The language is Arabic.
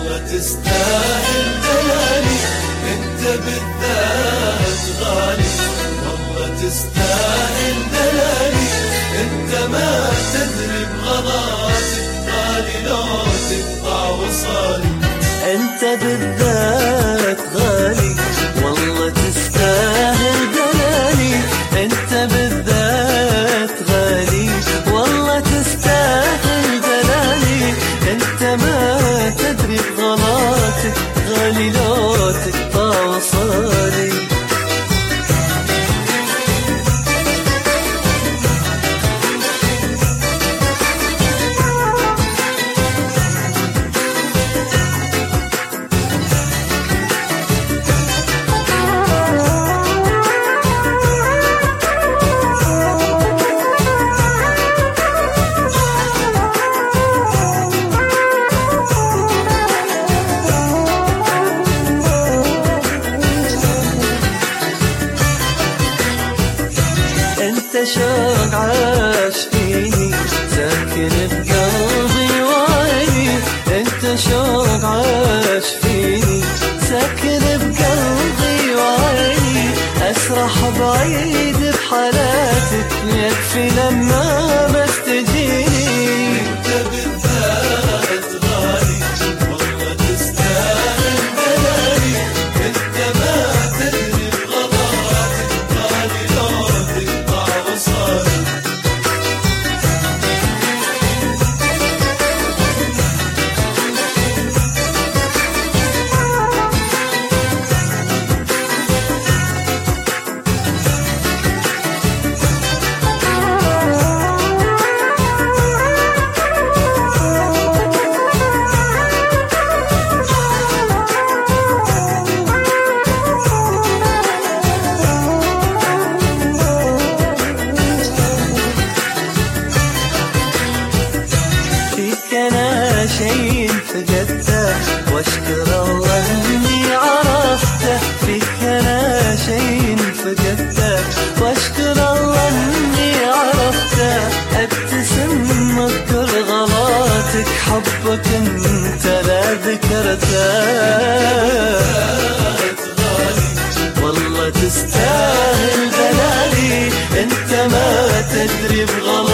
والله تستاهل دلالي، انت بالذات غالي. والله تستاهل دلالي، انت ما تدري بغلاتك غالي لو تقطع وصالي. انت بالذات غالي والله تستاهل دلالي، انت بالذات غالي والله تستاهل دلالي، انت ما تدري بغلاتك غالي لو تقطع وصالي. انت شوق عاش فيني ساكن بقلبي وعيني، انت شوق عاش فيني ساكن بقلبي وعيني، اسرح بعيد بحالاتك يكفي لما بس تجيني. انت بالذات غالي والله تستاهل دلالي، انت ما تدري بغلاتك غالي لو تقطع وصالي. أنا شيء فقدته واشكر الله اني عرفته، فيك انا شيء فقدته واشكر الله اني عرفته، ابتسم اذكر غلاتك حبك انت لا ذكرته. والله تستاهل دلالي، انت ما تدري بغلاتك